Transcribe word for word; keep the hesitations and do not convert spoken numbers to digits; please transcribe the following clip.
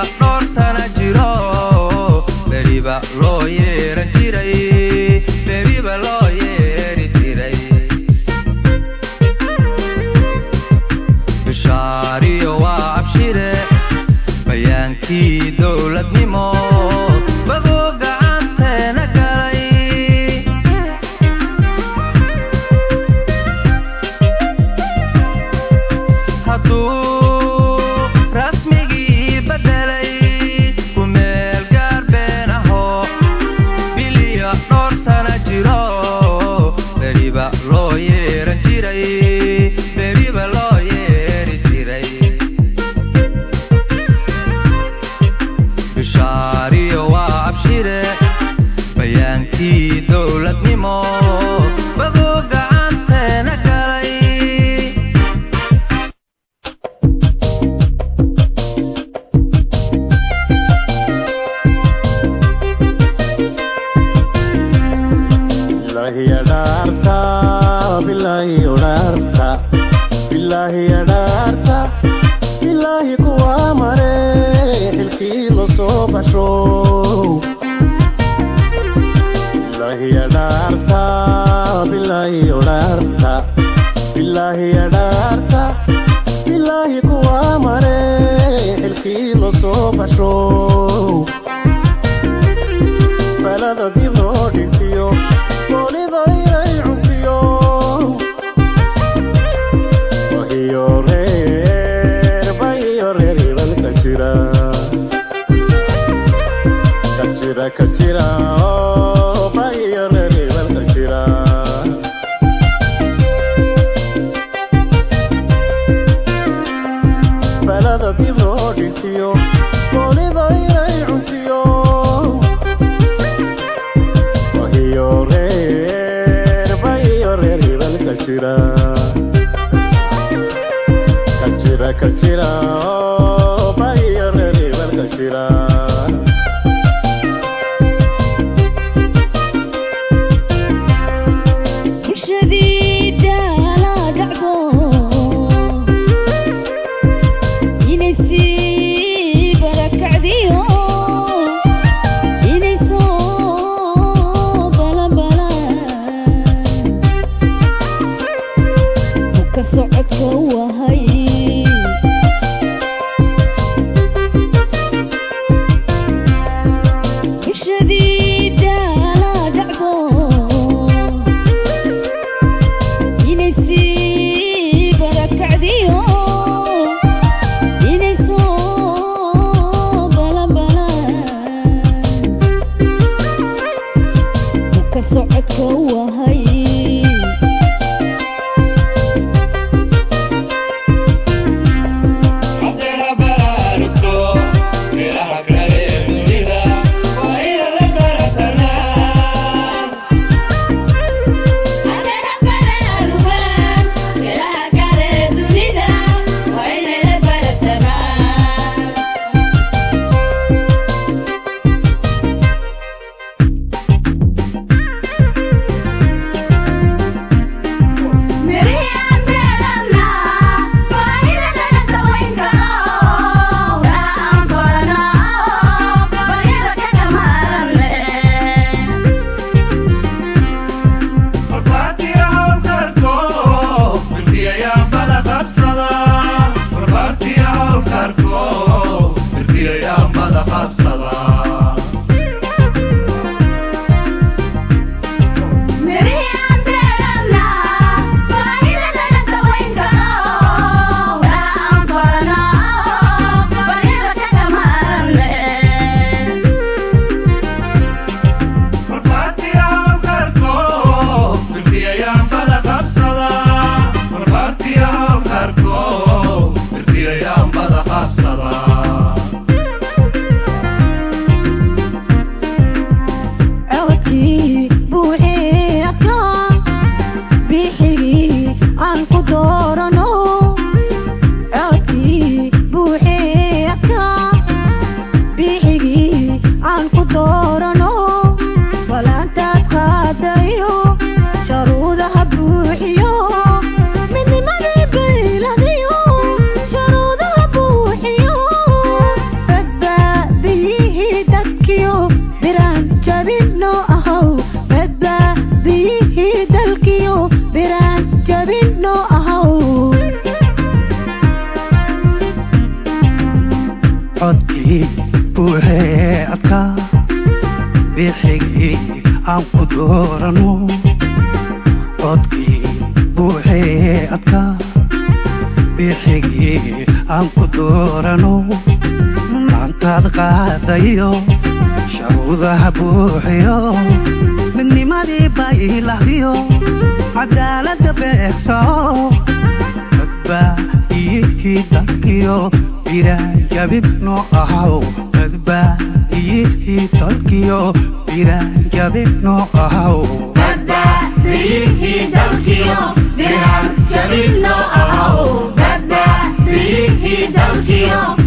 dhowr sana jiro beriba loo yeeran jiray beriba loo yeeri jiray bishaariyo waa abshire bayaankii dowladnimo bagoo gacanteena galay hadduu rasmigii bedelay kumeel gaar been ahoo biliya dhowr sana jiro beriba loo yeeran jiray beriba loo yeeri jiray bishaariyo waa abshire bayaankii dowladnimo bagoo gacanteena galay billahi adarta billahi adarta billahi adarta billahi kuwa mare xilkii loo soo basho billahi adarta billahi adarta billahi adarta billahi kuwa mare xilkii loo soo basho balada dib loo dhigtiyo boolida inay cuntiyo wahiyo reer bahiyo reer ibalka jira ka jira ka jira oo bahiyo reer ibalka jira balada dib loo dhigtiyo boolida inay cuntiyo wahiyo reer bahiyo reer ibalka jira ka jira ka jira oo bahiyo reer ibalka jira bulshadayda la dhacdo inay sii barakacdiyo inay soo balanbalaan ka socodka wahay bulshadayda la dhacdo inay sii barakacdiyo inay soo balanbalaan ka socodka wahay haddana baraarugto meelaha kale ee dunida waa ina la baratanaa Adana bararugan meelaha kale dunida waa inay la baratamaan Miriam Belana baahida naga sawayn karo waan qorana baahida ka kamaarane warbaatiya hawlkarko birtiyayaan bada qabsada warbaatiya hawlkarko birtiyayaan bada qabsada Miriam Belana baahida naga sawayn karo waan qorana baahida ka kamaarane warbaatiya hawlkarko birtiyayaan bada qabsada warbaatiya hawlkarko birtiyayaan bada qabsada buuxeedka bixigii aan ku doorano codkii buuxeedka bixigii aan ku doorano maantaad qaadayo sharuudaha buuxiyo midnimadii baylahdiyo cadaaladda beegso badbaadiyidkii dalkiyo biraan jabid noo ahaw badbaadiyidkii dalkiyo biraan jabid noo ahaw badbaadiyidkii dalkiyo biraan jabid noo ahaw badbaadiyidkii dalkiyo